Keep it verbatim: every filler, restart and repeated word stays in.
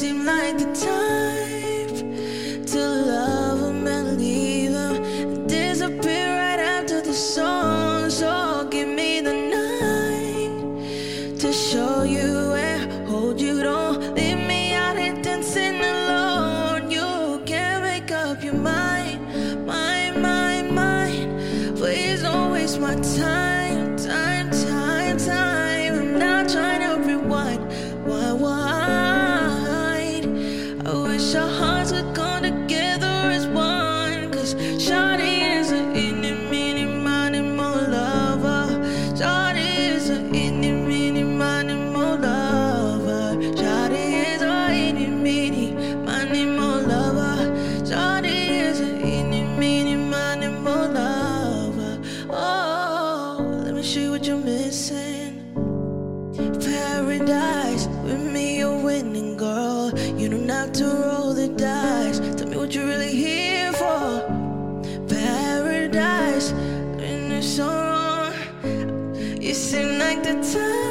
seem like the type to love him and leave him and disappear right after the song. So give me the night to show you and hold you. Don't leave me out here dancing alone. You can't make up your mind, mind, mind, mind. Please don't waste my time, time, time, time. I'm not trying to rewind, why, why? I wish our hearts could come together as one. Cause Shawty is a itty, meeny, miny, mo lover. Shawty is a itty, meeny, miny, mo lover. Shawty is a itty, meeny, miny, mo lover. Shawty is a itty, meeny, miny, mo lover. Oh, let me show you what you're missing. Paradise, with me you're winning, girl. You don't have to roll the dice. Tell me what you're really here for. Paradise, and it's so wrong. You seem like the type